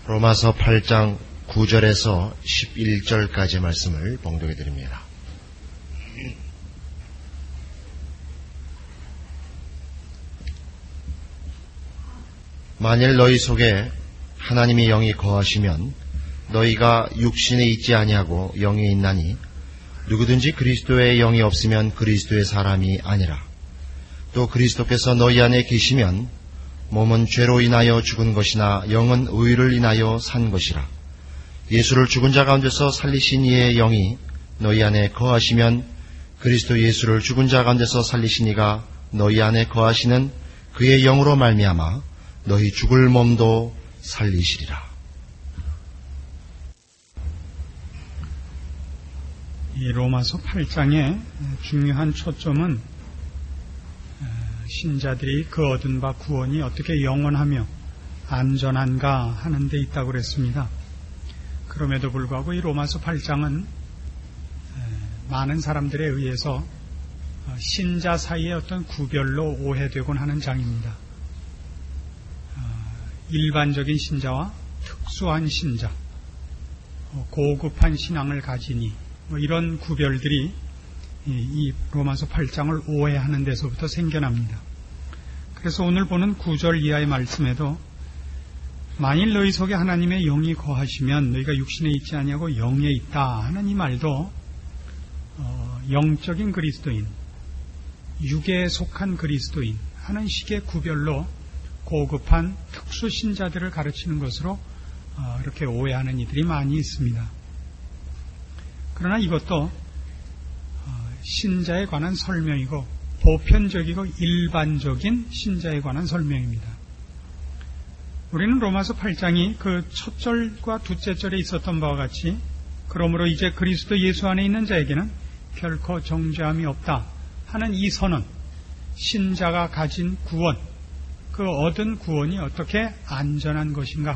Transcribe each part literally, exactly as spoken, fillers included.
로마서 팔 장 구 절에서 십일 절까지 말씀을 봉독해 드립니다. 만일 너희 속에 하나님의 영이 거하시면 너희가 육신에 있지 아니하고 영에 있나니 누구든지 그리스도의 영이 없으면 그리스도의 사람이 아니라. 또 그리스도께서 너희 안에 계시면 몸은 죄로 인하여 죽은 것이나 영은 의를 인하여 산 것이라. 예수를 죽은 자 가운데서 살리신 이의 영이 너희 안에 거하시면 그리스도 예수를 죽은 자 가운데서 살리신 이가 너희 안에 거하시는 그의 영으로 말미암아 너희 죽을 몸도 살리시리라. 이 로마서 팔 장의 중요한 초점은 신자들이 그 얻은 바 구원이 어떻게 영원하며 안전한가 하는 데 있다고 그랬습니다. 그럼에도 불구하고 이 로마서 팔 장은 많은 사람들에 의해서 신자 사이의 어떤 구별로 오해되곤 하는 장입니다. 일반적인 신자와 특수한 신자, 고급한 신앙을 가지니 뭐 이런 구별들이 이 로마서 팔 장을 오해하는 데서부터 생겨납니다. 그래서 오늘 보는 구 절 이하의 말씀에도 만일 너희 속에 하나님의 영이 거하시면 너희가 육신에 있지 아니하고 영에 있다 하는 이 말도 어, 영적인 그리스도인, 육에 속한 그리스도인 하는 식의 구별로 고급한 특수 신자들을 가르치는 것으로 어, 이렇게 오해하는 이들이 많이 있습니다. 그러나 이것도 어, 신자에 관한 설명이고 보편적이고 일반적인 신자에 관한 설명입니다. 우리는 로마서 팔 장이 그 첫 절과 두째 절에 있었던 바와 같이 그러므로 이제 그리스도 예수 안에 있는 자에게는 결코 정죄함이 없다 하는 이 선언, 신자가 가진 구원, 그 얻은 구원이 어떻게 안전한 것인가,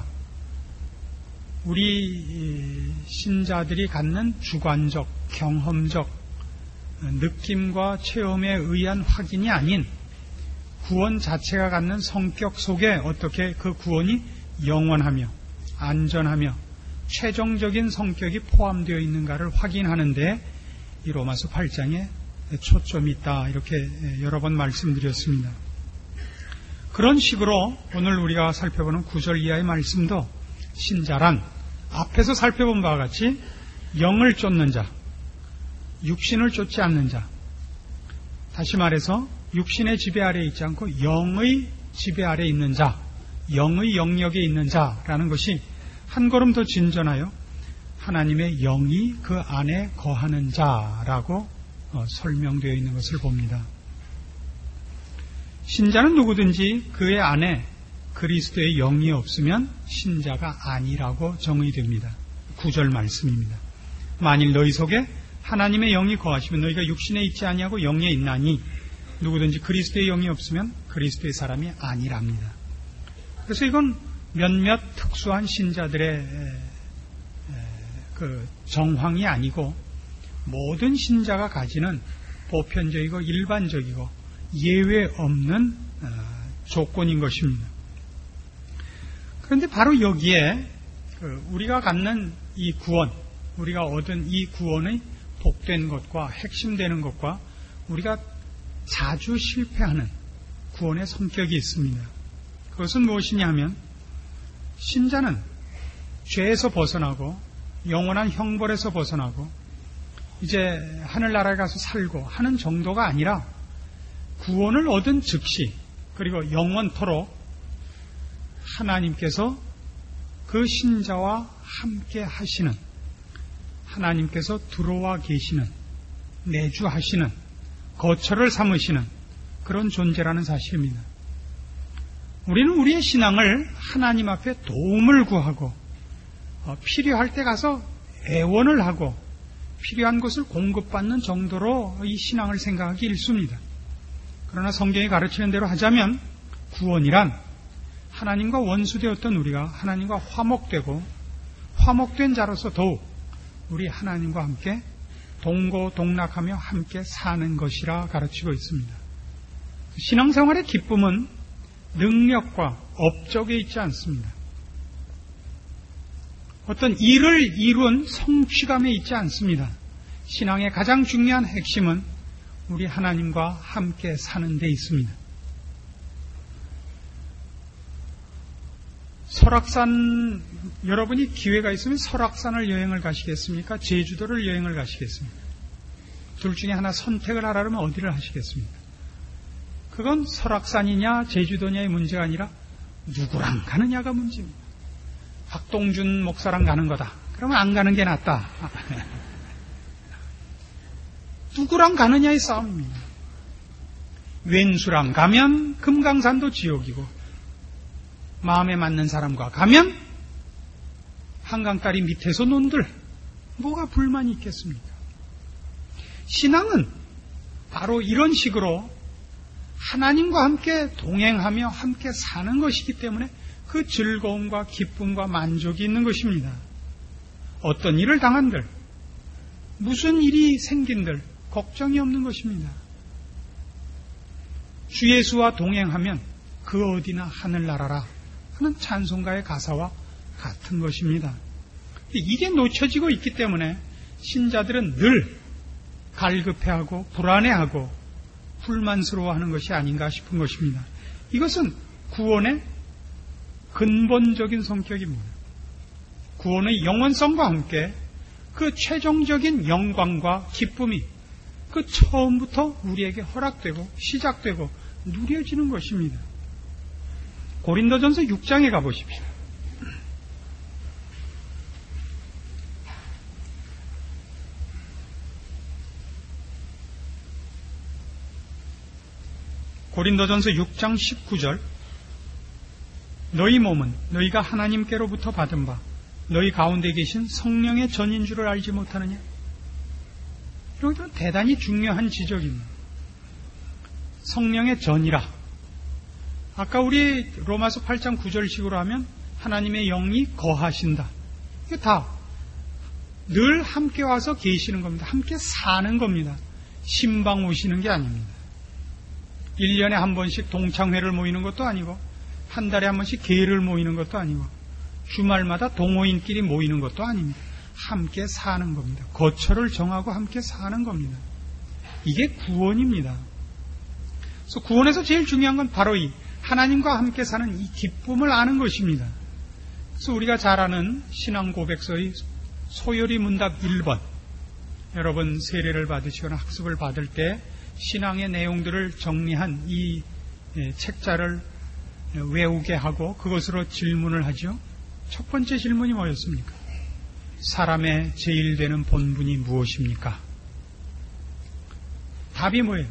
우리 신자들이 갖는 주관적, 경험적 느낌과 체험에 의한 확인이 아닌 구원 자체가 갖는 성격 속에 어떻게 그 구원이 영원하며 안전하며 최종적인 성격이 포함되어 있는가를 확인하는데 이 로마서 팔 장에 초점이 있다, 이렇게 여러 번 말씀드렸습니다. 그런 식으로 오늘 우리가 살펴보는 구 절 이하의 말씀도 신자란 앞에서 살펴본 바와 같이 영을 쫓는 자, 육신을 쫓지 않는 자, 다시 말해서 육신의 지배 아래에 있지 않고 영의 지배 아래에 있는 자, 영의 영역에 있는 자라는 것이 한 걸음 더 진전하여 하나님의 영이 그 안에 거하는 자라고 설명되어 있는 것을 봅니다. 신자는 누구든지 그의 안에 그리스도의 영이 없으면 신자가 아니라고 정의됩니다. 구 절 말씀입니다. 만일 너희 속에 하나님의 영이 거하시면 너희가 육신에 있지 아니하고 영에 있나니 누구든지 그리스도의 영이 없으면 그리스도의 사람이 아니랍니다. 그래서 이건 몇몇 특수한 신자들의 그 정황이 아니고 모든 신자가 가지는 보편적이고 일반적이고 예외 없는 조건인 것입니다. 그런데 바로 여기에 우리가 갖는 이 구원, 우리가 얻은 이 구원의 복된 것과 핵심되는 것과 우리가 자주 실패하는 구원의 성격이 있습니다. 그것은 무엇이냐 하면 신자는 죄에서 벗어나고 영원한 형벌에서 벗어나고 이제 하늘나라에 가서 살고 하는 정도가 아니라 구원을 얻은 즉시 그리고 영원토록 하나님께서 그 신자와 함께 하시는, 하나님께서 들어와 계시는, 내주하시는, 거처를 삼으시는 그런 존재라는 사실입니다. 우리는 우리의 신앙을 하나님 앞에 도움을 구하고 필요할 때 가서 애원을 하고 필요한 것을 공급받는 정도로 이 신앙을 생각하기 일쑤입니다. 그러나 성경이 가르치는 대로 하자면 구원이란 하나님과 원수되었던 우리가 하나님과 화목되고 화목된 자로서 더욱 우리 하나님과 함께 동고동락하며 함께 사는 것이라 가르치고 있습니다. 신앙생활의 기쁨은 능력과 업적에 있지 않습니다. 어떤 일을 이룬 성취감에 있지 않습니다. 신앙의 가장 중요한 핵심은 우리 하나님과 함께 사는 데 있습니다. 설악산, 여러분이 기회가 있으면 설악산을 여행을 가시겠습니까? 제주도를 여행을 가시겠습니까? 둘 중에 하나 선택을 하라면 어디를 하시겠습니까? 그건 설악산이냐 제주도냐의 문제가 아니라 누구랑 가느냐가 문제입니다. 박동준 목사랑 가는 거다. 그러면 안 가는 게 낫다. 누구랑 가느냐의 싸움입니다. 왼수랑 가면 금강산도 지옥이고, 마음에 맞는 사람과 가면 한강다리 밑에서 논들, 뭐가 불만이 있겠습니까? 신앙은 바로 이런 식으로 하나님과 함께 동행하며 함께 사는 것이기 때문에 그 즐거움과 기쁨과 만족이 있는 것입니다. 어떤 일을 당한들, 무슨 일이 생긴들 걱정이 없는 것입니다. 주 예수와 동행하면 그 어디나 하늘나라라 하는 찬송가의 가사와 같은 것입니다. 이게 놓쳐지고 있기 때문에 신자들은 늘 갈급해하고 불안해하고 불만스러워하는 것이 아닌가 싶은 것입니다. 이것은 구원의 근본적인 성격이 뭐예요? 구원의 영원성과 함께 그 최종적인 영광과 기쁨이 그 처음부터 우리에게 허락되고 시작되고 누려지는 것입니다. 고린도전서 육 장에 가보십시오. 고린도전서 육 장 십구 절, 너희 몸은 너희가 하나님께로부터 받은 바 너희 가운데 계신 성령의 전인 줄을 알지 못하느냐? 이런 것들은 대단히 중요한 지적입니다. 성령의 전이라. 아까 우리 로마서 팔 장 구 절식으로 하면 하나님의 영이 거하신다. 이게 다 늘 함께 와서 계시는 겁니다. 함께 사는 겁니다. 신방 오시는 게 아닙니다. 일 년에 한 번씩 동창회를 모이는 것도 아니고, 한 달에 한 번씩 계를 모이는 것도 아니고, 주말마다 동호인끼리 모이는 것도 아닙니다. 함께 사는 겁니다. 거처를 정하고 함께 사는 겁니다. 이게 구원입니다. 그래서 구원에서 제일 중요한 건 바로 이 하나님과 함께 사는 이 기쁨을 아는 것입니다. 그래서 우리가 잘 아는 신앙 고백서의 소요리 문답 일 번, 여러분 세례를 받으시거나 학습을 받을 때 신앙의 내용들을 정리한 이 책자를 외우게 하고 그것으로 질문을 하죠. 첫 번째 질문이 뭐였습니까? 사람의 제일 되는 본분이 무엇입니까? 답이 뭐예요?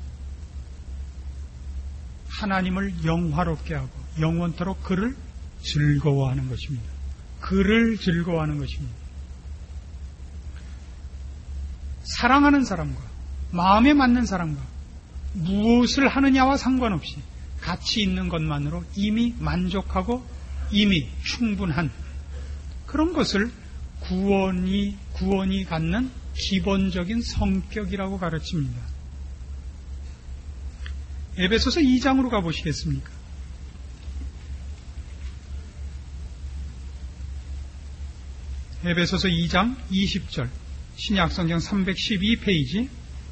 하나님을 영화롭게 하고 영원토록 그를 즐거워하는 것입니다. 그를 즐거워하는 것입니다. 사랑하는 사람과 마음에 맞는 사람과 무엇을 하느냐와 상관없이 같이 있는 것만으로 이미 만족하고 이미 충분한 그런 것을 구원이, 구원이 갖는 기본적인 성격이라고 가르칩니다. 에베소서 이 장으로 가보시겠습니까? 에베소서 이 장 이십 절, 신약성경 삼백십이 페이지.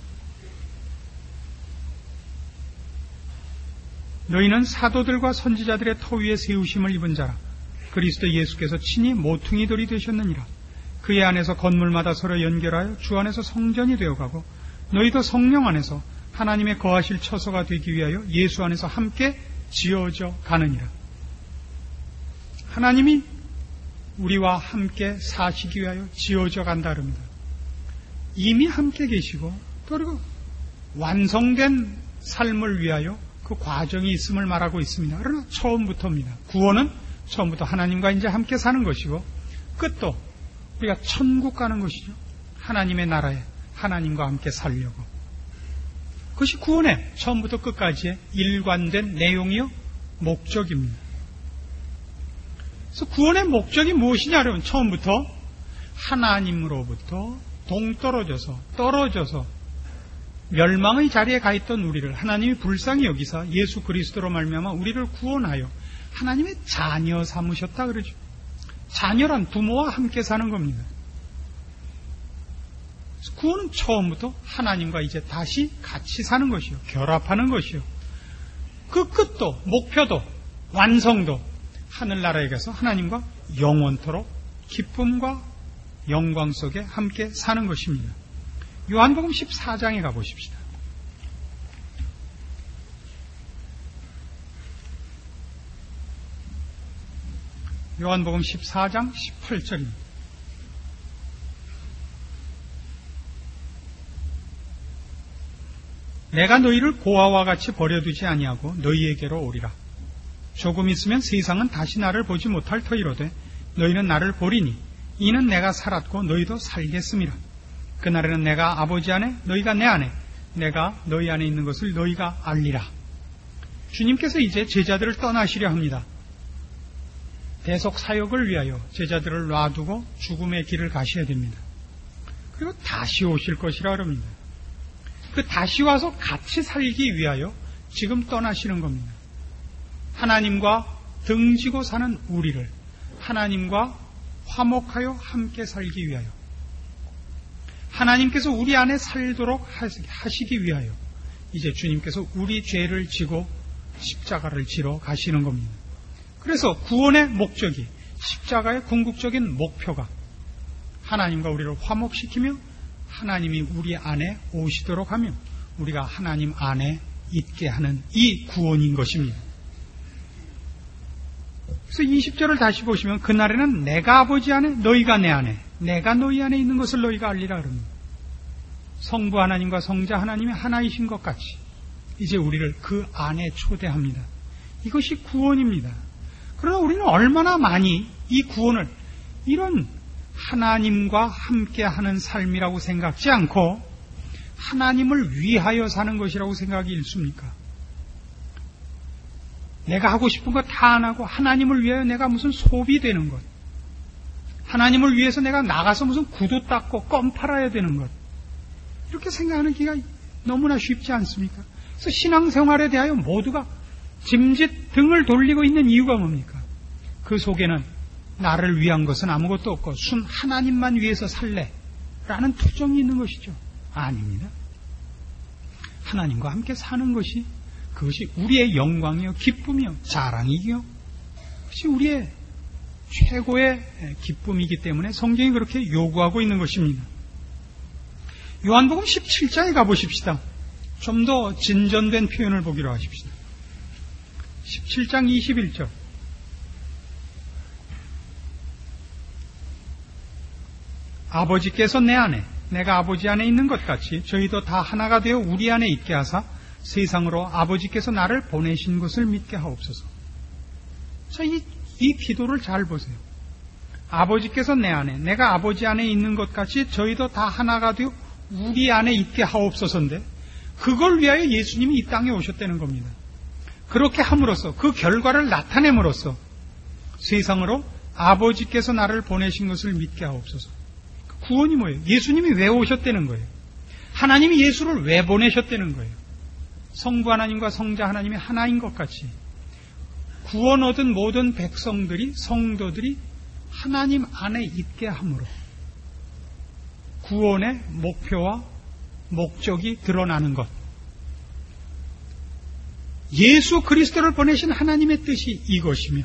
너희는 사도들과 선지자들의 터 위에 세우심을 입은 자라. 그리스도 예수께서 친히 모퉁이 돌이 되셨느니라. 그의 안에서 건물마다 서로 연결하여 주 안에서 성전이 되어가고 너희도 성령 안에서 하나님의 거하실 처소가 되기 위하여 예수 안에서 함께 지어져 가느니라. 하나님이 우리와 함께 사시기 위하여 지어져 간다 그럽니다. 이미 함께 계시고 또 그리고 완성된 삶을 위하여 그 과정이 있음을 말하고 있습니다. 그러나 처음부터입니다. 구원은 처음부터 하나님과 이제 함께 사는 것이고 끝도 우리가 천국 가는 것이죠. 하나님의 나라에 하나님과 함께 살려고. 그것이 구원의 처음부터 끝까지의 일관된 내용이요 목적입니다. 그래서 구원의 목적이 무엇이냐 하면 처음부터 하나님으로부터 동떨어져서 떨어져서 멸망의 자리에 가 있던 우리를 하나님이 불쌍히 여기사 예수 그리스도로 말미암아 우리를 구원하여 하나님의 자녀 삼으셨다 그러죠. 자녀란 부모와 함께 사는 겁니다. 구원은 처음부터 하나님과 이제 다시 같이 사는 것이요, 결합하는 것이요, 그 끝도, 목표도, 완성도 하늘나라에 가서 하나님과 영원토록 기쁨과 영광 속에 함께 사는 것입니다. 요한복음 십사 장에 가보십시다. 요한복음 십사 장 십팔 절입니다. 내가 너희를 고아와 같이 버려두지 아니하고 너희에게로 오리라. 조금 있으면 세상은 다시 나를 보지 못할 터이로되 너희는 나를 보리니 이는 내가 살았고 너희도 살겠음이라. 그날에는 내가 아버지 안에 너희가 내 안에 내가 너희 안에 있는 것을 너희가 알리라. 주님께서 이제 제자들을 떠나시려 합니다. 대속 사역을 위하여 제자들을 놔두고 죽음의 길을 가셔야 됩니다. 그리고 다시 오실 것이라 그럽니다. 그 다시 와서 같이 살기 위하여 지금 떠나시는 겁니다. 하나님과 등지고 사는 우리를 하나님과 화목하여 함께 살기 위하여, 하나님께서 우리 안에 살도록 하시기 위하여 이제 주님께서 우리 죄를 지고 십자가를 지러 가시는 겁니다. 그래서 구원의 목적이, 십자가의 궁극적인 목표가 하나님과 우리를 화목시키며 하나님이 우리 안에 오시도록 하며 우리가 하나님 안에 있게 하는 이 구원인 것입니다. 그래서 이십 절을 다시 보시면 그날에는 내가 아버지 안에 너희가 내 안에 내가 너희 안에 있는 것을 너희가 알리라 그럽니다. 성부 하나님과 성자 하나님이 하나이신 것 같이 이제 우리를 그 안에 초대합니다. 이것이 구원입니다. 그러나 우리는 얼마나 많이 이 구원을 이런 하나님과 함께하는 삶이라고 생각지 않고 하나님을 위하여 사는 것이라고 생각이 일쑤입니까? 내가 하고 싶은 거 다 안 하고 하나님을 위하여 내가 무슨 소비되는 것, 하나님을 위해서 내가 나가서 무슨 구두 닦고 껌 팔아야 되는 것, 이렇게 생각하는 기가 너무나 쉽지 않습니까? 그래서 신앙생활에 대하여 모두가 짐짓 등을 돌리고 있는 이유가 뭡니까? 그 속에는 나를 위한 것은 아무것도 없고 순 하나님만 위해서 살래 라는 투정이 있는 것이죠. 아닙니다. 하나님과 함께 사는 것이, 그것이 우리의 영광이요 기쁨이요 자랑이요, 그것이 우리의 최고의 기쁨이기 때문에 성경이 그렇게 요구하고 있는 것입니다. 요한복음 십칠 장에 가보십시다. 좀 더 진전된 표현을 보기로 하십시다. 십칠 장 이십일 절. 아버지께서 내 안에 내가 아버지 안에 있는 것 같이 저희도 다 하나가 되어 우리 안에 있게 하사 세상으로 아버지께서 나를 보내신 것을 믿게 하옵소서. 자, 이, 이 기도를 잘 보세요. 아버지께서 내 안에 내가 아버지 안에 있는 것 같이 저희도 다 하나가 되어 우리 안에 있게 하옵소서인데, 그걸 위하여 예수님이 이 땅에 오셨다는 겁니다. 그렇게 함으로써, 그 결과를 나타냄으로써 세상으로 아버지께서 나를 보내신 것을 믿게 하옵소서. 구원이 뭐예요? 예수님이 왜 오셨다는 거예요? 하나님이 예수를 왜 보내셨다는 거예요? 성부 하나님과 성자 하나님이 하나인 것 같이 구원 얻은 모든 백성들이, 성도들이 하나님 안에 있게 함으로 구원의 목표와 목적이 드러나는 것, 예수 그리스도를 보내신 하나님의 뜻이 이것이며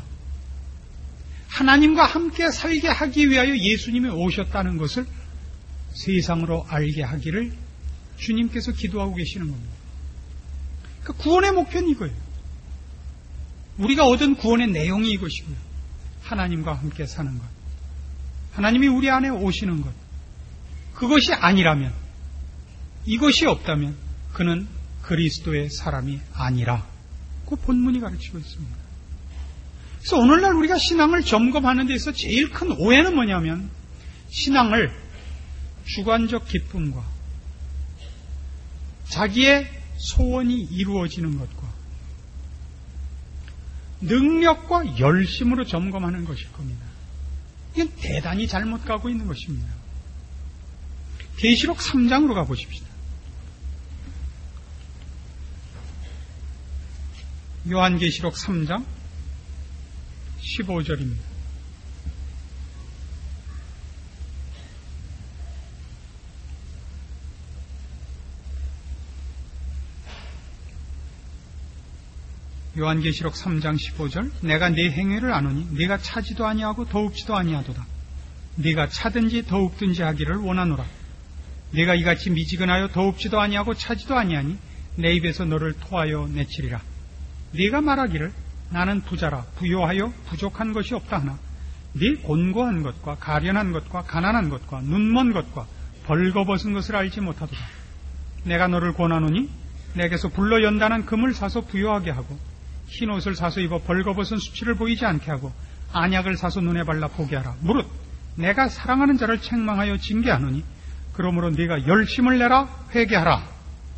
하나님과 함께 살게 하기 위하여 예수님이 오셨다는 것을 세상으로 알게 하기를 주님께서 기도하고 계시는 겁니다. 그러니까 구원의 목표는 이거예요. 우리가 얻은 구원의 내용이 이것이고요. 하나님과 함께 사는 것, 하나님이 우리 안에 오시는 것, 그것이 아니라면, 이것이 없다면 그는 그리스도의 사람이 아니라 그 본문이 가르치고 있습니다. 그래서 오늘날 우리가 신앙을 점검하는 데 있어서 제일 큰 오해는 뭐냐면, 신앙을 주관적 기쁨과 자기의 소원이 이루어지는 것과 능력과 열심으로 점검하는 것일 겁니다. 이건 대단히 잘못 가고 있는 것입니다. 계시록 삼 장으로 가보십시다. 요한계시록 삼 장 십오 절입니다. 요한계시록 삼 장 십오 절 내가 네 행위를 아노니 네가 차지도 아니하고 더웁지도 아니하도다. 네가 차든지 더웁든지 하기를 원하노라. 네가 이같이 미지근하여 더웁지도 아니하고 차지도 아니하니 내 입에서 너를 토하여 내치리라. 네가 말하기를 나는 부자라 부요하여 부족한 것이 없다 하나 네 곤고한 것과 가련한 것과 가난한 것과 눈먼 것과 벌거벗은 것을 알지 못하도다. 내가 너를 권하노니 내게서 불러 연단한 금을 사서 부요하게 하고 흰 옷을 사서 입어 벌거벗은 수치를 보이지 않게 하고 안약을 사서 눈에 발라 보게 하라. 무릇 내가 사랑하는 자를 책망하여 징계하노니 그러므로 네가 열심을 내라 회개하라.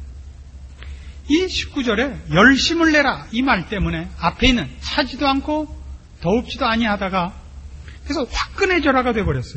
이 십구 절에 열심을 내라 이 말 때문에 앞에 있는 차지도 않고 더웁지도 아니하다가 그래서 화끈해져라가 돼버렸어요.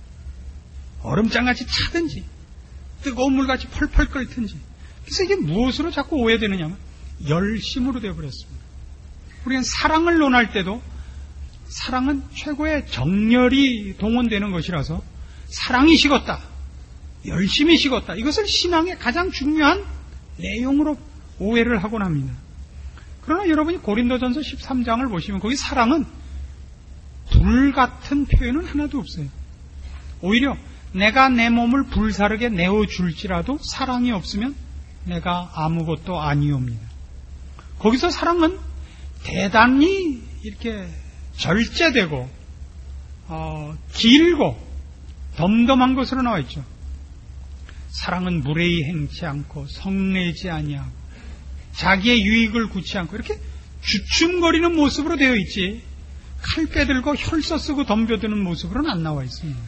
얼음장같이 차든지 뜨거운 물같이 펄펄 끓든지. 그래서 이게 무엇으로 자꾸 오해되느냐면 열심으로 돼버렸습니다. 우리는 사랑을 논할 때도 사랑은 최고의 정열이 동원되는 것이라서 사랑이 식었다, 열심히 식었다, 이것을 신앙의 가장 중요한 내용으로 오해를 하곤 합니다. 그러나 여러분이 고린도전서 십삼 장을 보시면 거기 사랑은 불 같은 표현은 하나도 없어요. 오히려 내가 내 몸을 불사르게 내어줄지라도 사랑이 없으면 내가 아무것도 아니옵니다. 거기서 사랑은 대단히 이렇게 절제되고 어, 길고 덤덤한 것으로 나와 있죠. 사랑은 무례히 행치 않고 성내지 아니하고 자기의 유익을 구치 않고 이렇게 주춤거리는 모습으로 되어 있지 칼 빼들고 혈서 쓰고 덤벼드는 모습으로는 안 나와 있습니다.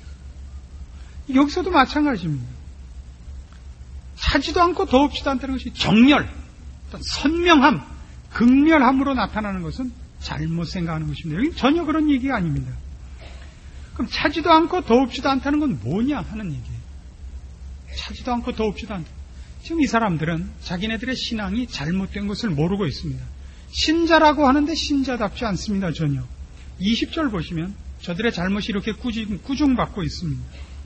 여기서도 마찬가지입니다. 차지도 않고 더웁지도 않다는 것이 정열, 어떤 선명함, 극렬함으로 나타나는 것은 잘못 생각하는 것입니다. 여기 전혀 그런 얘기가 아닙니다. 그럼 차지도 않고 더웁지도 않다는 건 뭐냐 하는 얘기예요. 차지도 않고 더웁지도 않다. 지금 이 사람들은 자기네들의 신앙이 잘못된 것을 모르고 있습니다. 신자라고 하는데 신자답지 않습니다. 전혀. 이십 절 보시면 저들의 잘못이 이렇게 꾸중, 꾸중받고 있습니다.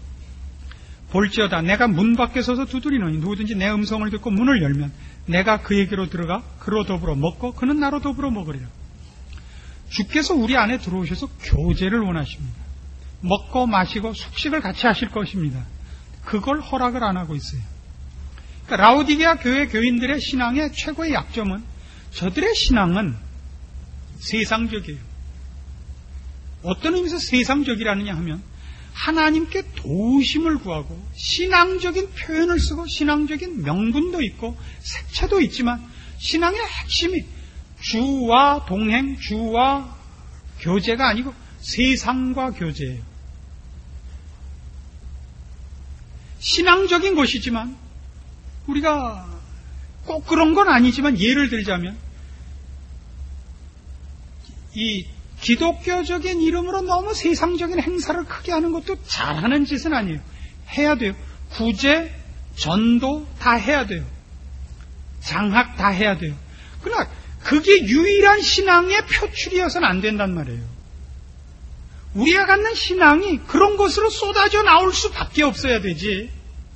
볼지어다 내가 문 밖에 서서 두드리노니 누구든지 내 음성을 듣고 문을 열면 내가 그에게로 들어가 그로 더불어 먹고 그는 나로 더불어 먹으리라. 주께서 우리 안에 들어오셔서 교제를 원하십니다. 먹고 마시고 숙식을 같이 하실 것입니다. 그걸 허락을 안 하고 있어요. 그러니까 라오디게아 교회 교인들의 신앙의 최고의 약점은 저들의 신앙은 세상적이에요. 어떤 의미에서 세상적이라느냐 하면 하나님께 도우심을 구하고 신앙적인 표현을 쓰고 신앙적인 명분도 있고 색채도 있지만 신앙의 핵심이 주와 동행, 주와 교제가 아니고 세상과 교제예요. 신앙적인 것이지만 우리가 꼭 그런 건 아니지만 예를 들자면 이 기독교적인 이름으로 너무 세상적인 행사를 크게 하는 것도 잘하는 짓은 아니에요. 해야 돼요. 구제, 전도 다 해야 돼요. 장학 다 해야 돼요. 그러나 그게 유일한 신앙의 표출이어서는 안 된단 말이에요. 우리가 갖는 신앙이 그런 것으로 쏟아져 나올 수밖에 없어야 되지.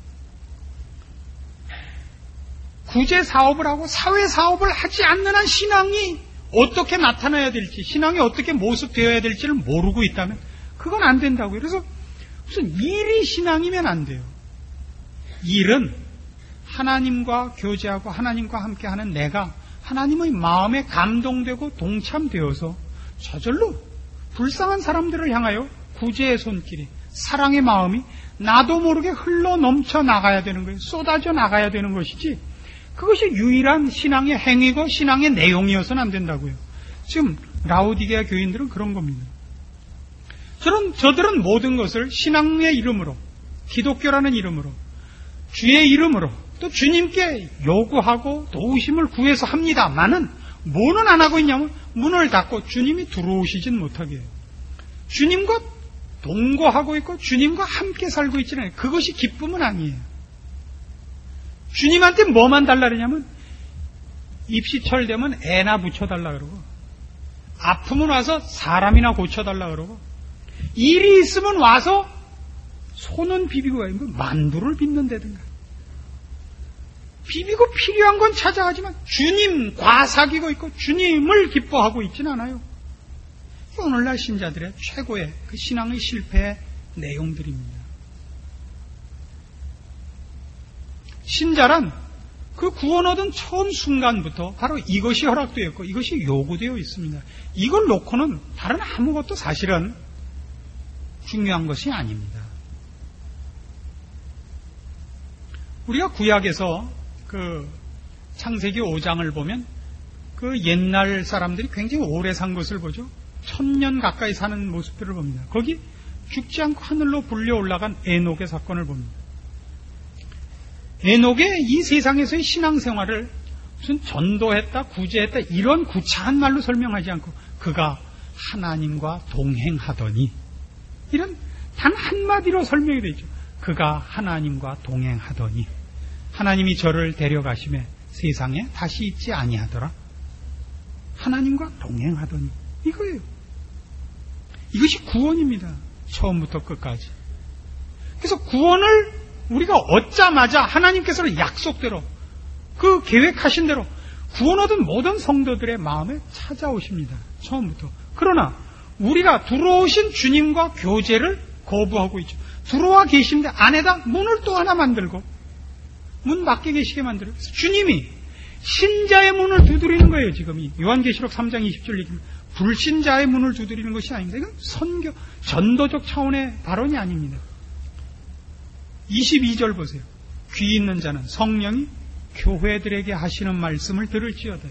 구제 사업을 하고 사회 사업을 하지 않는 한 신앙이 어떻게 나타나야 될지, 신앙이 어떻게 모습되어야 될지를 모르고 있다면 그건 안 된다고요. 그래서 무슨 일이 신앙이면 안 돼요. 일은 하나님과 교제하고 하나님과 함께하는 내가 하나님의 마음에 감동되고 동참되어서 저절로 불쌍한 사람들을 향하여 구제의 손길이, 사랑의 마음이 나도 모르게 흘러 넘쳐 나가야 되는 거예요. 쏟아져 나가야 되는 것이지 그것이 유일한 신앙의 행위고 신앙의 내용이어서는 안 된다고요. 지금 라오디게아 교인들은 그런 겁니다. 저는, 저들은 모든 것을 신앙의 이름으로, 기독교라는 이름으로, 주의 이름으로, 또 주님께 요구하고 도우심을 구해서 합니다만은 뭐는 안 하고 있냐면 문을 닫고 주님이 들어오시진 못하게 해요. 주님과 동거하고 있고 주님과 함께 살고 있지는 않아요. 그것이 기쁨은 아니에요. 주님한테 뭐만 달라 그러냐면 입시철 되면 애나 붙여달라 그러고 아프면 와서 사람이나 고쳐달라 그러고 일이 있으면 와서 손은 비비고 가고 만두를 빚는다든가 비비고 필요한 건 찾아가지만 주님과 사귀고 있고 주님을 기뻐하고 있지는 않아요. 오늘날 신자들의 최고의 그 신앙의 실패의 내용들입니다. 신자란 그 구원 얻은 처음 순간부터 바로 이것이 허락되어 있고 이것이 요구되어 있습니다. 이걸 놓고는 다른 아무것도 사실은 중요한 것이 아닙니다. 우리가 구약에서 그 창세기 오 장을 보면 그 옛날 사람들이 굉장히 오래 산 것을 보죠. 천년 가까이 사는 모습들을 봅니다. 거기 죽지 않고 하늘로 불려 올라간 에녹의 사건을 봅니다. 에녹의 이 세상에서의 신앙생활을 무슨 전도했다, 구제했다 이런 구차한 말로 설명하지 않고 그가 하나님과 동행하더니 이런 단 한마디로 설명이 되죠. 그가 하나님과 동행하더니 하나님이 저를 데려가심에 세상에 다시 있지 아니하더라. 하나님과 동행하더니 이거예요. 이것이 구원입니다. 처음부터 끝까지. 그래서 구원을 우리가 얻자마자 하나님께서는 약속대로 그 계획하신 대로 구원 얻은 모든 성도들의 마음에 찾아오십니다. 처음부터. 그러나 우리가 들어오신 주님과 교제를 거부하고 있죠. 들어와 계신데 안에다 문을 또 하나 만들고 문 밖에 계시게 만들어요. 주님이 신자의 문을 두드리는 거예요. 지금 이 요한계시록 삼 장 이십 절 얘기입니다. 불신자의 문을 두드리는 것이 아닙니다. 이건 선교, 전도적 차원의 발언이 아닙니다. 이십이 절 보세요. 귀 있는 자는 성령이 교회들에게 하시는 말씀을 들을지어다.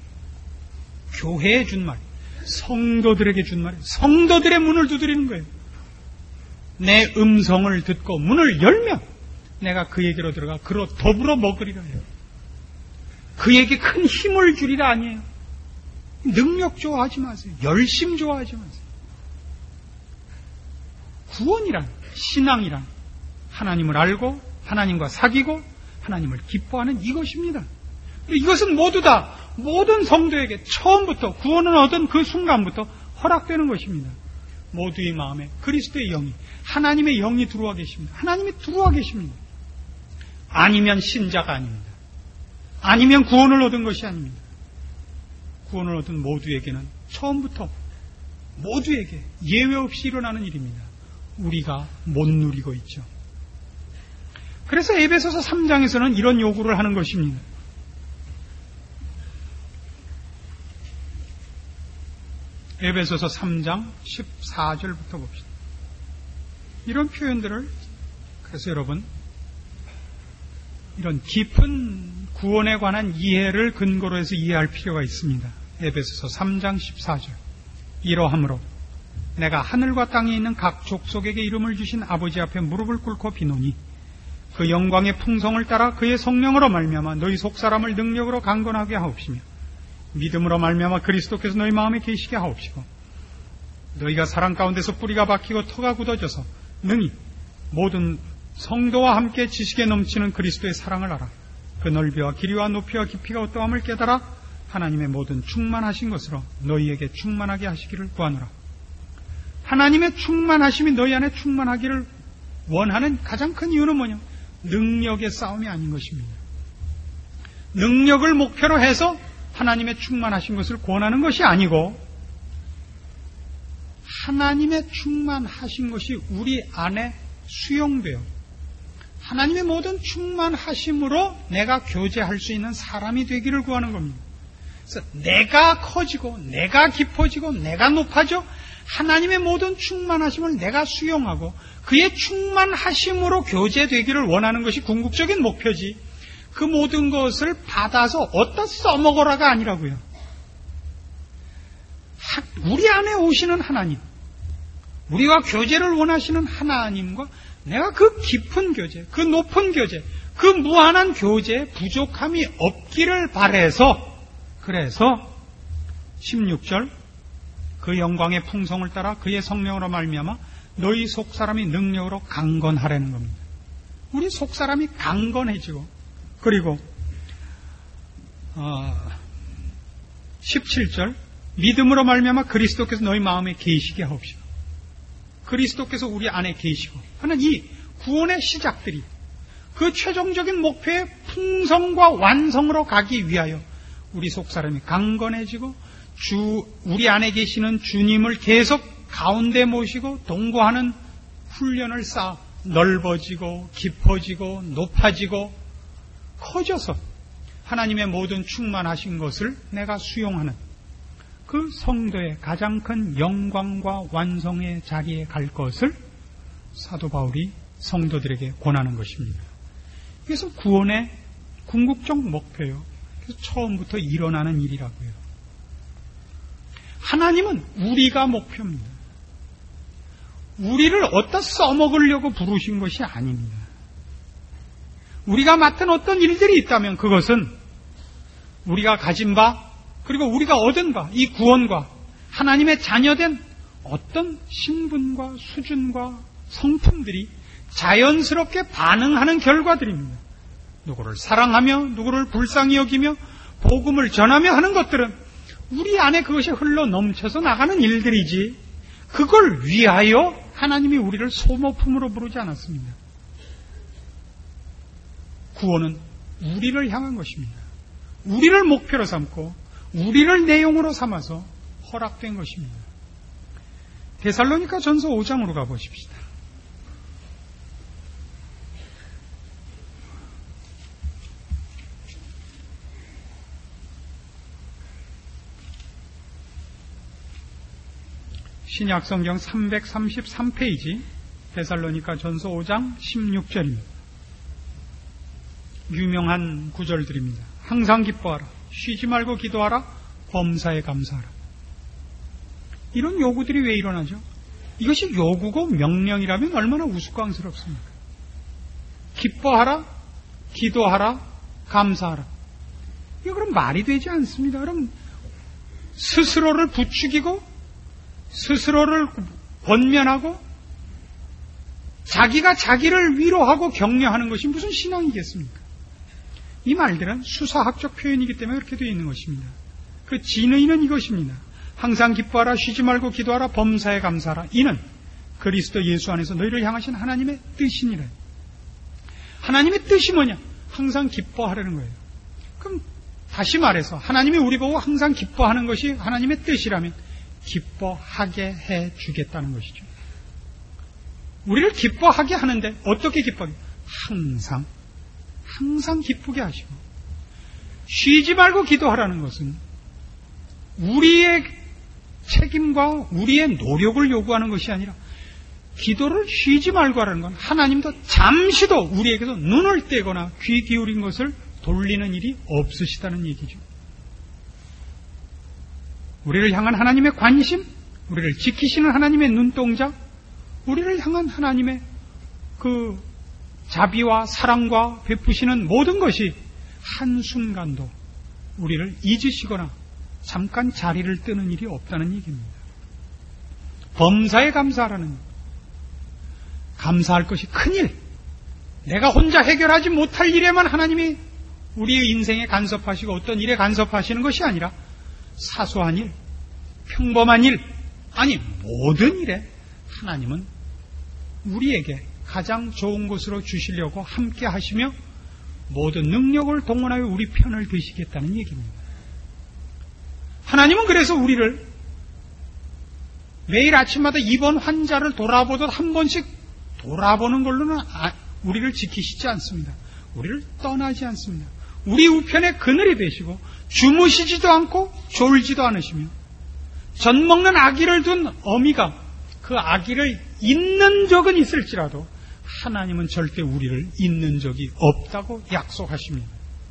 교회에 준 말, 성도들에게 준 말, 성도들의 문을 두드리는 거예요. 내 음성을 듣고 문을 열면 내가 그에게로 들어가 그로 더불어 먹으리라 해요. 그에게 큰 힘을 주리라 아니에요. 능력 좋아하지 마세요. 열심 좋아하지 마세요. 구원이란, 신앙이란 하나님을 알고 하나님과 사귀고 하나님을 기뻐하는 이것입니다. 이것은 모두 다 모든 성도에게 처음부터 구원을 얻은 그 순간부터 허락되는 것입니다. 모두의 마음에 그리스도의 영이, 하나님의 영이 들어와 계십니다. 하나님이 들어와 계십니다. 아니면 신자가 아닙니다. 아니면 구원을 얻은 것이 아닙니다. 구원을 얻은 모두에게는 처음부터 모두에게 예외 없이 일어나는 일입니다. 우리가 못 누리고 있죠. 그래서 에베소서 삼 장에서는 이런 요구를 하는 것입니다. 에베소서 삼 장 십사 절부터 봅시다. 이런 표현들을 그래서 여러분 이런 깊은 구원에 관한 이해를 근거로 해서 이해할 필요가 있습니다. 에베소서 삼 장 십사 절. 이러함으로 내가 하늘과 땅에 있는 각 족속에게 이름을 주신 아버지 앞에 무릎을 꿇고 비노니 그 영광의 풍성을 따라 그의 성령으로 말미암아 너희 속사람을 능력으로 강건하게 하옵시며 믿음으로 말미암아 그리스도께서 너희 마음에 계시게 하옵시고 너희가 사랑 가운데서 뿌리가 박히고 터가 굳어져서 능히 모든 성도와 함께 지식에 넘치는 그리스도의 사랑을 알아 그 넓이와 길이와 높이와 깊이가 어떠함을 깨달아 하나님의 모든 충만하신 것으로 너희에게 충만하게 하시기를 구하노라. 하나님의 충만하심이 너희 안에 충만하기를 원하는 가장 큰 이유는 뭐냐? 능력의 싸움이 아닌 것입니다. 능력을 목표로 해서 하나님의 충만하신 것을 권하는 것이 아니고 하나님의 충만하신 것이 우리 안에 수용되어 하나님의 모든 충만하심으로 내가 교제할 수 있는 사람이 되기를 구하는 겁니다. 그래서 내가 커지고 내가 깊어지고 내가 높아져 하나님의 모든 충만하심을 내가 수용하고 그의 충만하심으로 교제되기를 원하는 것이 궁극적인 목표지 그 모든 것을 받아서 어디다 써먹어라가 아니라고요. 우리 안에 오시는 하나님, 우리와 교제를 원하시는 하나님과 내가 그 깊은 교제, 그 높은 교제, 그 무한한 교제에 부족함이 없기를 바라서 그래서 십육 절 그 영광의 풍성을 따라 그의 성령으로 말미암아 너희 속사람이 능력으로 강건하라는 겁니다. 우리 속사람이 강건해지고 그리고 어, 십칠 절 믿음으로 말미암아 그리스도께서 너희 마음에 계시게 하옵시고 그리스도께서 우리 안에 계시고 하는 이 구원의 시작들이 그 최종적인 목표의 풍성과 완성으로 가기 위하여 우리 속사람이 강건해지고 주 우리 안에 계시는 주님을 계속 가운데 모시고 동거하는 훈련을 쌓아 넓어지고 깊어지고 높아지고 커져서 하나님의 모든 충만하신 것을 내가 수용하는 그 성도의 가장 큰 영광과 완성의 자리에 갈 것을 사도 바울이 성도들에게 권하는 것입니다. 그래서 구원의 궁극적 목표요. 그래서 처음부터 일어나는 일이라고요. 하나님은 우리가 목표입니다. 우리를 어디다 써먹으려고 부르신 것이 아닙니다. 우리가 맡은 어떤 일들이 있다면 그것은 우리가 가진 바 그리고 우리가 얻은 바, 이 구원과 하나님의 자녀된 어떤 신분과 수준과 성품들이 자연스럽게 반응하는 결과들입니다. 누구를 사랑하며 누구를 불쌍히 여기며 복음을 전하며 하는 것들은 우리 안에 그것이 흘러 넘쳐서 나가는 일들이지 그걸 위하여 하나님이 우리를 소모품으로 부르지 않았습니다. 구원은 우리를 향한 것입니다. 우리를 목표로 삼고 우리를 내용으로 삼아서 허락된 것입니다. 데살로니가 전서 오 장으로 가보십시다. 신약성경 삼백삼십삼 페이지 데살로니가 전서 오 장 십육 절입니다. 유명한 구절들입니다. 항상 기뻐하라. 쉬지 말고 기도하라. 범사에 감사하라. 이런 요구들이 왜 일어나죠? 이것이 요구고 명령이라면 얼마나 우스꽝스럽습니까? 기뻐하라, 기도하라, 감사하라. 이거 그럼 말이 되지 않습니다. 그럼 스스로를 부추기고 스스로를 권면하고 자기가 자기를 위로하고 격려하는 것이 무슨 신앙이겠습니까? 이 말들은 수사학적 표현이기 때문에 그렇게 되어 있는 것입니다. 그 진의는 이것입니다. 항상 기뻐하라, 쉬지 말고 기도하라, 범사에 감사하라. 이는 그리스도 예수 안에서 너희를 향하신 하나님의 뜻이니라. 하나님의 뜻이 뭐냐? 항상 기뻐하라는 거예요. 그럼 다시 말해서 하나님이 우리 보고 항상 기뻐하는 것이 하나님의 뜻이라면 기뻐하게 해 주겠다는 것이죠. 우리를 기뻐하게 하는데 어떻게 기뻐하게? 항상 항상 기쁘게 하시고 쉬지 말고 기도하라는 것은 우리의 책임과 우리의 노력을 요구하는 것이 아니라 기도를 쉬지 말고 하라는 건 하나님도 잠시도 우리에게서 눈을 떼거나 귀 기울인 것을 돌리는 일이 없으시다는 얘기죠. 우리를 향한 하나님의 관심, 우리를 지키시는 하나님의 눈동자, 우리를 향한 하나님의 그 자비와 사랑과 베푸시는 모든 것이 한순간도 우리를 잊으시거나 잠깐 자리를 뜨는 일이 없다는 얘기입니다. 범사에 감사하라는 감사할 것이 큰일, 내가 혼자 해결하지 못할 일에만 하나님이 우리의 인생에 간섭하시고 어떤 일에 간섭하시는 것이 아니라 사소한 일, 평범한 일, 아니 모든 일에 하나님은 우리에게 가장 좋은 것으로 주시려고 함께 하시며 모든 능력을 동원하여 우리 편을 드시겠다는 얘기입니다. 하나님은 그래서 우리를 매일 아침마다 입원 환자를 돌아보듯 한 번씩 돌아보는 걸로는 우리를 지키시지 않습니다. 우리를 떠나지 않습니다. 우리 우편에 그늘이 되시고 주무시지도 않고 졸지도 않으시며 젖 먹는 아기를 둔 어미가 그 아기를 잊는 적은 있을지라도 하나님은 절대 우리를 잊는 적이 없다고 약속하십니다.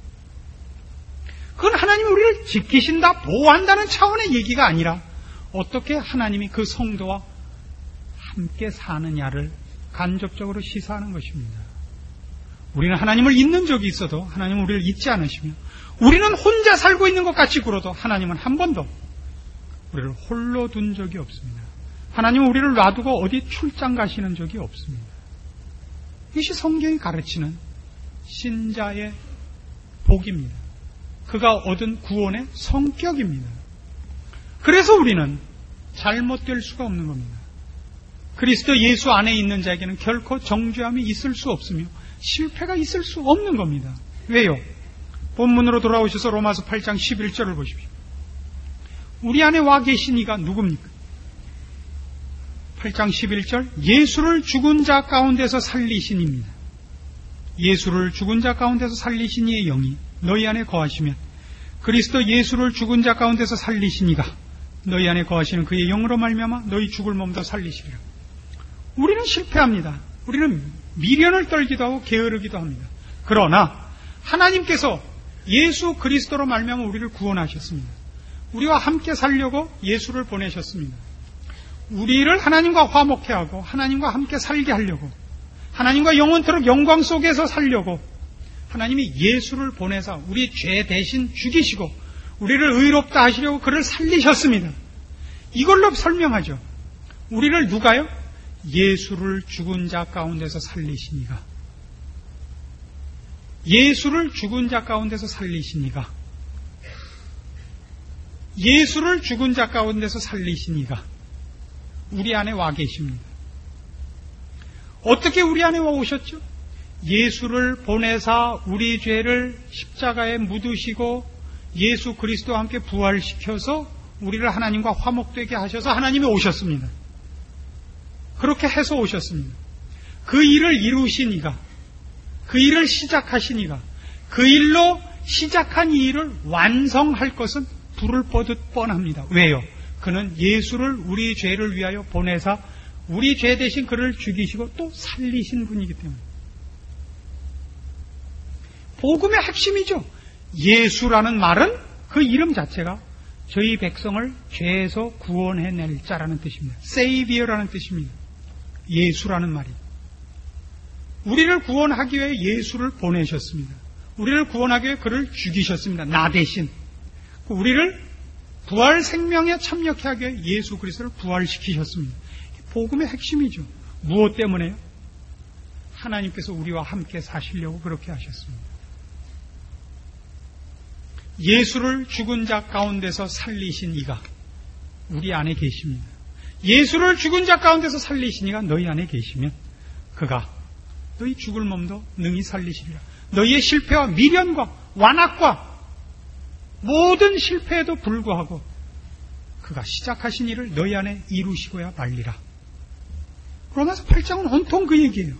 그건 하나님이 우리를 지키신다, 보호한다는 차원의 얘기가 아니라 어떻게 하나님이 그 성도와 함께 사느냐를 간접적으로 시사하는 것입니다. 우리는 하나님을 잊는 적이 있어도 하나님은 우리를 잊지 않으시며 우리는 혼자 살고 있는 것 같이 굴어도 하나님은 한 번도 우리를 홀로 둔 적이 없습니다. 하나님은 우리를 놔두고 어디 출장 가시는 적이 없습니다. 이것이 성경이 가르치는 신자의 복입니다. 그가 얻은 구원의 성격입니다. 그래서 우리는 잘못될 수가 없는 겁니다. 그리스도 예수 안에 있는 자에게는 결코 정죄함이 있을 수 없으며 실패가 있을 수 없는 겁니다. 왜요? 본문으로 돌아오셔서 로마서 팔 장 십일 절을 보십시오. 우리 안에 와 계신 이가 누굽니까? 팔 장 십일 절, 예수를 죽은 자 가운데서 살리신 이입니다. 예수를 죽은 자 가운데서 살리신 이의 영이 너희 안에 거하시면 그리스도 예수를 죽은 자 가운데서 살리신 이가 너희 안에 거하시는 그의 영으로 말미암아 너희 죽을 몸도 살리시리라. 우리는 실패합니다. 우리는 미련을 떨기도 하고 게으르기도 합니다. 그러나 하나님께서 예수 그리스도로 말미암아 우리를 구원하셨습니다. 우리와 함께 살려고 예수를 보내셨습니다. 우리를 하나님과 화목해 하고 하나님과 함께 살게 하려고, 하나님과 영원토록 영광 속에서 살려고 하나님이 예수를 보내서 우리 죄 대신 죽이시고 우리를 의롭다 하시려고 그를 살리셨습니다. 이걸로 설명하죠. 우리를 누가요? 예수를 죽은 자 가운데서 살리신 이가, 예수를 죽은 자 가운데서 살리신 이가, 예수를 죽은 자 가운데서 살리신 이가 우리 안에 와 계십니다. 어떻게 우리 안에 와 오셨죠? 예수를 보내사 우리 죄를 십자가에 묻으시고 예수 그리스도와 함께 부활시켜서 우리를 하나님과 화목되게 하셔서 하나님이 오셨습니다. 그렇게 해서 오셨습니다. 그 일을 이루신 이가, 그 일을 시작하신 이가, 그 일로 시작한 이 일을 완성할 것은 불을 뻗듯 뻔합니다. 왜요? 그는 예수를 우리 죄를 위하여 보내사 우리 죄 대신 그를 죽이시고 또 살리신 분이기 때문에. 복음의 핵심이죠. 예수라는 말은 그 이름 자체가 저희 백성을 죄에서 구원해낼 자라는 뜻입니다. Savior라는 뜻입니다. 예수라는 말이. 우리를 구원하기 위해 예수를 보내셨습니다. 우리를 구원하기 위해 그를 죽이셨습니다. 나 대신. 우리를 부활 생명에 참여하게 하기 위해 예수 그리스도를 부활시키셨습니다. 복음의 핵심이죠. 무엇 때문에요? 하나님께서 우리와 함께 사시려고 그렇게 하셨습니다. 예수를 죽은 자 가운데서 살리신 이가 우리 안에 계십니다. 예수를 죽은 자 가운데서 살리신 이가 너희 안에 계시면 그가 너희 죽을 몸도 능히 살리시리라. 너희의 실패와 미련과 완악과 모든 실패에도 불구하고 그가 시작하신 일을 너희 안에 이루시고야 말리라. 로마서 팔 장은 온통 그 얘기예요.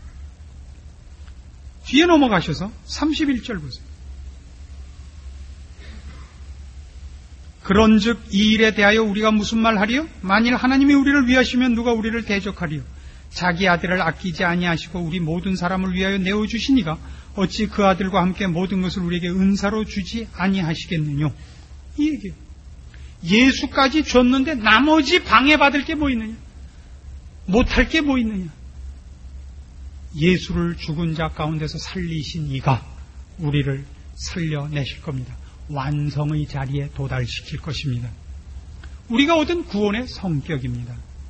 뒤에 넘어가셔서 삼십일 절 보세요. 그런즉 이 일에 대하여 우리가 무슨 말 하리요? 만일 하나님이 우리를 위하시면 누가 우리를 대적하리요? 자기 아들을 아끼지 아니하시고 우리 모든 사람을 위하여 내어주시니가 어찌 그 아들과 함께 모든 것을 우리에게 은사로 주지 아니하시겠느뇨? 이 얘기예요. 예수까지 줬는데 나머지 방해받을 게 뭐 있느냐? 못할 게 뭐 있느냐? 예수를 죽은 자 가운데서 살리신 이가 우리를 살려내실 겁니다. 완성의 자리에 도달시킬 것입니다. 우리가 얻은 구원의 성격입니다.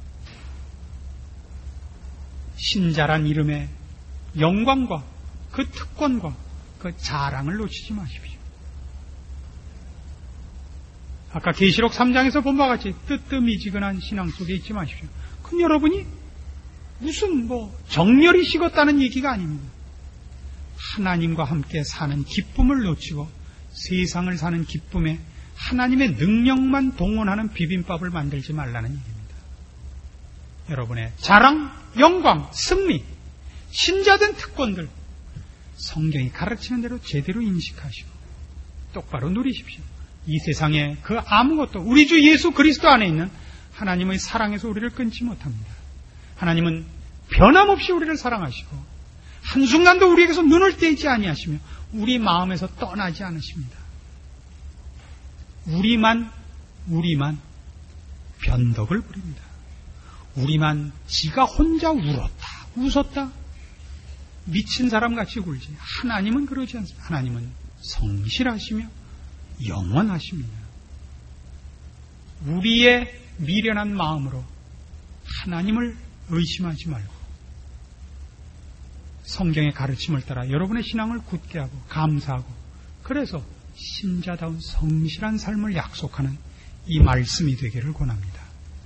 신자란 이름의 영광과 그 특권과 그 자랑을 놓치지 마십시오. 아까 계시록 삼 장에서 본 바와 같이 뜨뜻미지근한 신앙 속에 있지 마십시오. 그럼 여러분이 무슨 뭐 정렬이 식었다는 얘기가 아닙니다. 하나님과 함께 사는 기쁨을 놓치고 세상을 사는 기쁨에 하나님의 능력만 동원하는 비빔밥을 만들지 말라는 얘기입니다. 여러분의 자랑, 영광, 승리, 신자된 특권들 성경이 가르치는 대로 제대로 인식하시고 똑바로 누리십시오. 이 세상에 그 아무것도 우리 주 예수 그리스도 안에 있는 하나님의 사랑에서 우리를 끊지 못합니다. 하나님은 변함없이 우리를 사랑하시고 한순간도 우리에게서 눈을 떼지 아니하시며 우리 마음에서 떠나지 않으십니다. 우리만 우리만 변덕을 부립니다. 우리만 지가 혼자 울었다 웃었다 미친 사람같이 굴지 하나님은 그러지 않습니다. 하나님은 성실하시며 영원하십니다. 우리의 미련한 마음으로 하나님을 의심하지 말고 성경의 가르침을 따라 여러분의 신앙을 굳게 하고 감사하고 그래서 신자다운 성실한 삶을 약속하는 이 말씀이 되기를 권합니다.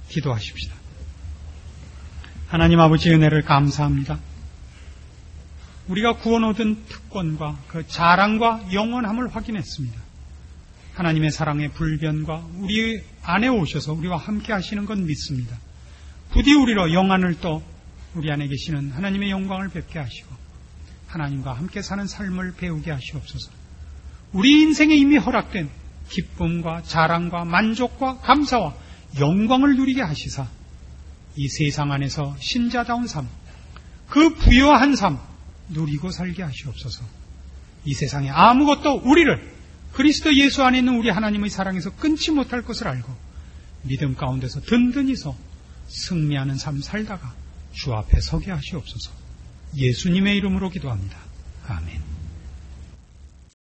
기도하십시다. 하나님 아버지 은혜를 감사합니다. 우리가 구원 얻은 특권과 그 자랑과 영원함을 확인했습니다. 하나님의 사랑의 불변과 우리 안에 오셔서 우리와 함께 하시는 건 믿습니다. 부디 우리로 영안을 떠 우리 안에 계시는 하나님의 영광을 뵙게 하시고 하나님과 함께 사는 삶을 배우게 하시옵소서. 우리 인생에 이미 허락된 기쁨과 자랑과 만족과 감사와 영광을 누리게 하시사 이 세상 안에서 신자다운 삶, 그 부유한 삶 누리고 살게 하시옵소서. 이 세상에 아무것도 우리를 그리스도 예수 안에 있는 우리 하나님의 사랑에서 끊지 못할 것을 알고 믿음 가운데서 든든히 서 승리하는 삶 살다가 주 앞에 서게 하시옵소서. 예수님의 이름으로 기도합니다. 아멘.